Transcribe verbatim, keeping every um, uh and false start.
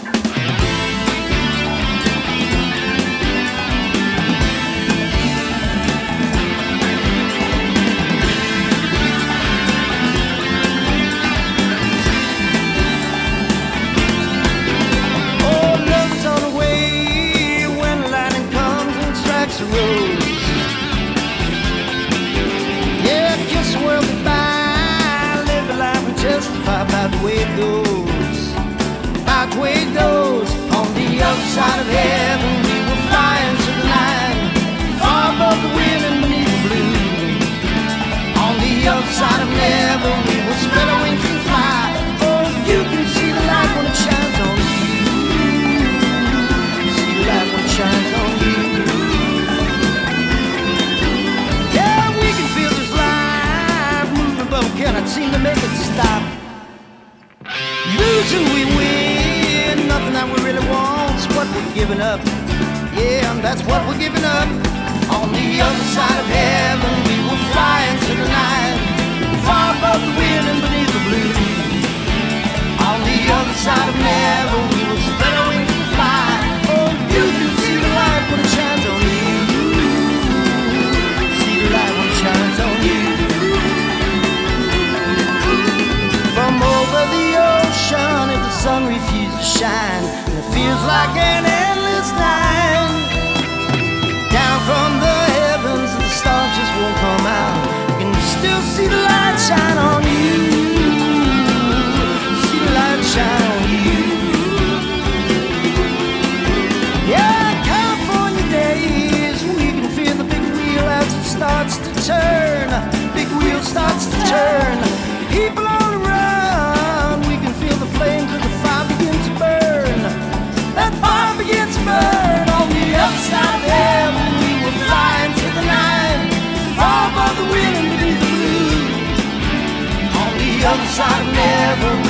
About the way it goes, about the way it goes. On the other side of heaven, we were flying to the night, far above the wind and beneath the blue. On the other side of heaven, we will spread our wings and fly. Oh, you can see the light when it shines on you. See the light when it shines on you. Yeah, we can feel this light moving, but we cannot seem to make it stop. Losing we win, nothing that we really want's what we're giving up. Yeah, and that's what we're giving up. On the other side of heaven, we will fly into the night, far above the wind and beneath the blue. On the other side of heaven, we will spread our wings and fly. Oh, you can see the light when it shines on you. See the light when it shines on you. From over the ocean, if the sun refuses to shine, and it feels like an endless night. Down from the heavens, and the stars just won't come out. You can still see the light shine on you. See the light shine on you. Yeah, California days, we can feel the big wheel as it starts to turn. Big wheel starts to turn. People on the run, we can feel the flames of the fire begin to burn. That fire begins to burn. On the other side of heaven, we will fly into the night, far above the wind and beneath the blue. On the other side of heaven,